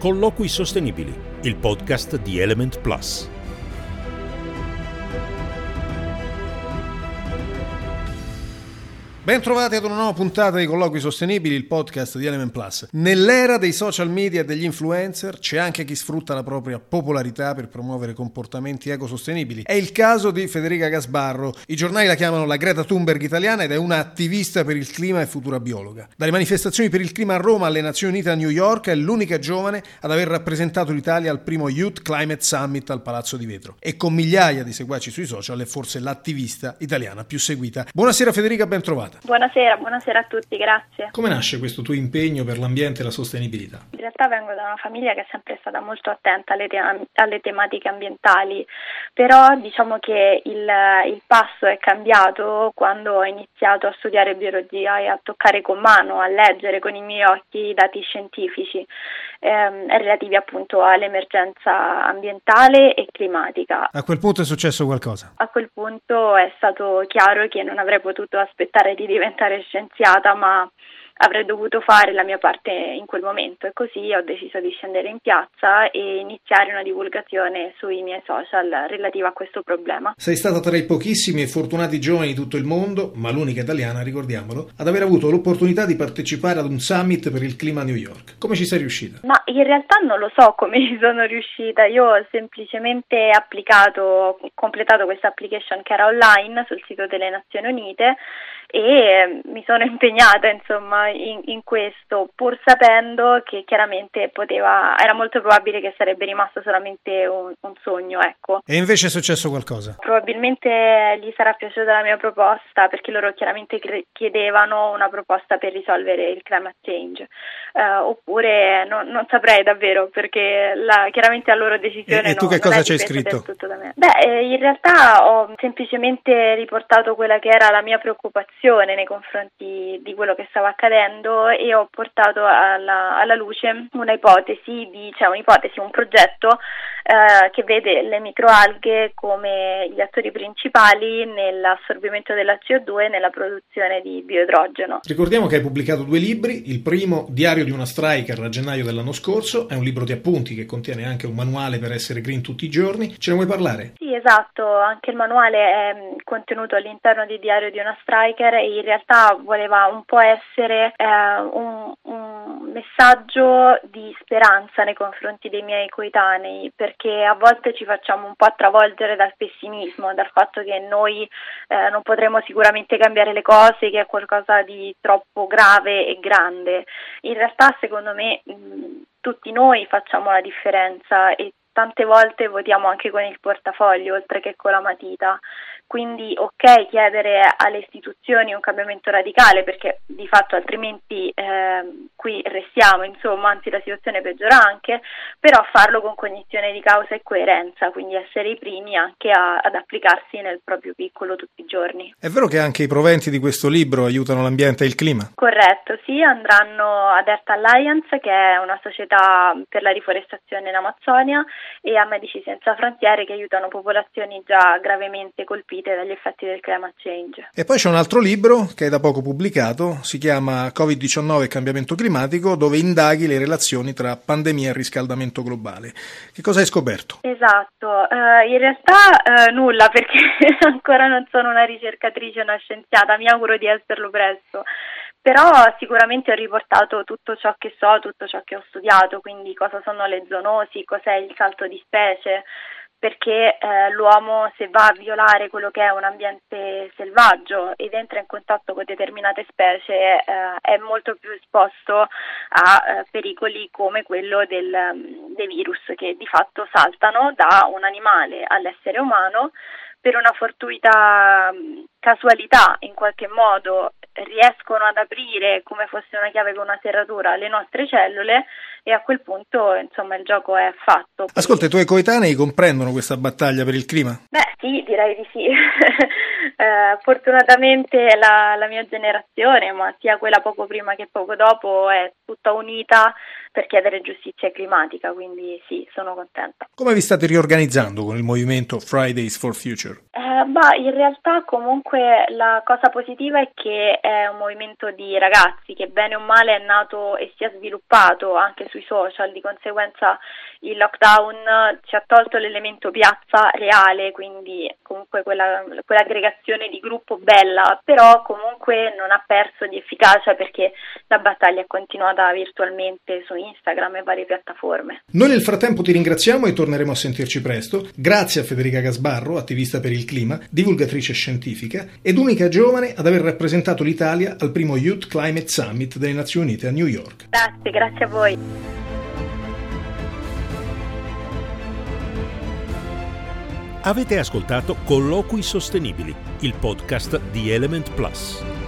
Colloqui Sostenibili, il podcast di Element Plus. Ben trovati ad una nuova puntata di Colloqui Sostenibili, il podcast di Element Plus. Nell'era dei social media e degli influencer c'è anche chi sfrutta la propria popolarità per promuovere comportamenti ecosostenibili. È il caso di Federica Gasbarro. I giornali la chiamano la Greta Thunberg italiana ed è una attivista per il clima e futura biologa. Dalle manifestazioni per il clima a Roma alle Nazioni Unite a New York è l'unica giovane ad aver rappresentato l'Italia al primo Youth Climate Summit al Palazzo di Vetro. E con migliaia di seguaci sui social è forse l'attivista italiana più seguita. Buonasera Federica, ben trovata. Buonasera a tutti, grazie. Come nasce questo tuo impegno per l'ambiente e la sostenibilità? In realtà vengo da una famiglia che è sempre stata molto attenta alle tematiche ambientali, però diciamo che il passo è cambiato quando ho iniziato a studiare biologia e a toccare con mano, a leggere con i miei occhi i dati scientifici relativi appunto all'emergenza ambientale e climatica. A quel punto è successo qualcosa? A quel punto è stato chiaro che non avrei potuto aspettare di diventare scienziata, ma avrei dovuto fare la mia parte in quel momento, e così ho deciso di scendere in piazza e iniziare una divulgazione sui miei social relativa a questo problema. Sei stata tra i pochissimi e fortunati giovani di tutto il mondo, ma l'unica italiana, ricordiamolo, ad aver avuto l'opportunità di partecipare ad un summit per il clima a New York. Come ci sei riuscita? Ma in realtà non lo so come ci sono riuscita, io ho semplicemente completato questa application che era online sul sito delle Nazioni Unite e mi sono impegnata insomma in questo, pur sapendo che chiaramente era molto probabile che sarebbe rimasto solamente un sogno, ecco. E invece è successo qualcosa? Probabilmente gli sarà piaciuta la mia proposta, perché loro chiaramente chiedevano una proposta per risolvere il climate change, oppure non saprei davvero, perché chiaramente la loro decisione e tu che cosa c'hai scritto? Tutto da me. In realtà ho semplicemente riportato quella che era la mia preoccupazione nei confronti di quello che stava accadendo e ho portato alla luce un progetto che vede le microalghe come gli attori principali nell'assorbimento della CO2 e nella produzione di bioidrogeno. Ricordiamo che hai pubblicato 2 libri, il primo, Diario di una striker, a gennaio dell'anno scorso, è un libro di appunti che contiene anche un manuale per essere green tutti i giorni. Ce ne vuoi parlare? Sì, esatto, anche il manuale è contenuto all'interno di Diario di una striker e in realtà voleva un po' essere un messaggio di speranza nei confronti dei miei coetanei, perché a volte ci facciamo un po' travolgere dal pessimismo, dal fatto che noi non potremo sicuramente cambiare le cose, che è qualcosa di troppo grave e grande. In realtà, secondo me, tutti noi facciamo la differenza e tante volte votiamo anche con il portafoglio oltre che con la matita. Quindi ok chiedere alle istituzioni un cambiamento radicale, perché di fatto altrimenti qui restiamo, insomma, anzi la situazione peggiora anche, però farlo con cognizione di causa e coerenza, quindi essere i primi anche ad applicarsi nel proprio piccolo tutti i giorni. È vero che anche i proventi di questo libro aiutano l'ambiente e il clima? Corretto, sì, andranno ad Earth Alliance, che è una società per la riforestazione in Amazzonia, e a Medici Senza Frontiere, che aiutano popolazioni già gravemente colpite dagli effetti del climate change. E poi c'è un altro libro che hai da poco pubblicato, si chiama Covid-19 e cambiamento climatico, dove indaghi le relazioni tra pandemia e riscaldamento globale. Che cosa hai scoperto? Esatto, in realtà nulla, perché ancora non sono una ricercatrice, una scienziata, mi auguro di esserlo presto. Però sicuramente ho riportato tutto ciò che so, tutto ciò che ho studiato, quindi cosa sono le zoonosi, cos'è il salto di specie, perché l'uomo, se va a violare quello che è un ambiente selvaggio ed entra in contatto con determinate specie, è molto più esposto a pericoli come quello dei virus, che di fatto saltano da un animale all'essere umano per una fortuita casualità, in qualche modo riescono ad aprire, come fosse una chiave con una serratura, le nostre cellule, e a quel punto insomma il gioco è fatto. Ascolta, i tuoi coetanei comprendono questa battaglia per il clima? Beh sì, direi di sì. Fortunatamente la mia generazione, ma sia quella poco prima che poco dopo, è tutta unita per chiedere giustizia climatica, quindi sì, sono contenta. Come vi state riorganizzando con il movimento Fridays for Future? In realtà comunque la cosa positiva è che è un movimento di ragazzi che bene o male è nato e si è sviluppato anche sui social, di conseguenza il lockdown ci ha tolto l'elemento piazza reale, quindi comunque quell'aggregazione di gruppo bella, però comunque non ha perso di efficacia perché la battaglia è continuata virtualmente su Instagram e varie piattaforme. Noi nel frattempo ti ringraziamo e torneremo a sentirci presto. Grazie a Federica Gasbarro, attivista per il clima, divulgatrice scientifica ed unica giovane ad aver rappresentato l'Italia al primo Youth Climate Summit delle Nazioni Unite a New York. Grazie a voi. Avete ascoltato Colloqui Sostenibili, il podcast di Element Plus.